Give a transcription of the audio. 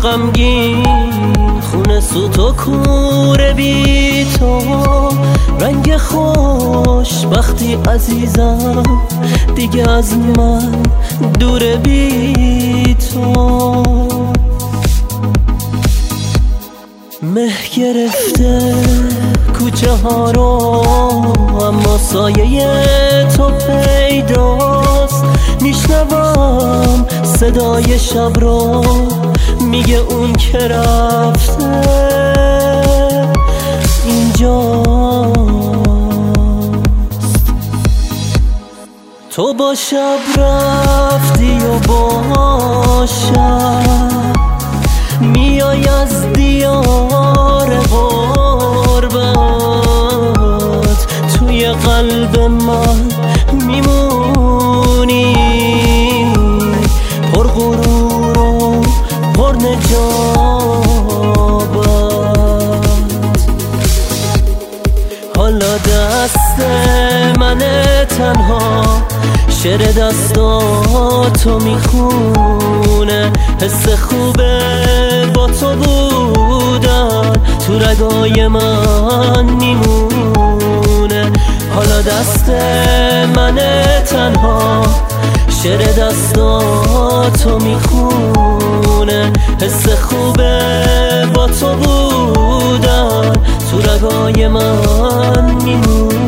غمگین، خونه سوت و کوره بی تو، رنگ خوشبختی عزیزم دیگه از من دور بی تو. مه گرفته کوچه ها رو، اما سایه تو پیداست. میشنوم صدای شب رو، میگه اون که رفته اینجاست. تو با شب رفتی و با شب میای از دیار غربت، توی قلب من میمونی، پر غرور و پر نجابت. حالا دست منه تنها، شعر دستاتو میخونه، حس خوبه با تو بودن تو رگای من میمونه. حالا دست منه تنها، شعر دستاتو میخونه، حس خوبه با تو بودن تو رگای من میمونه.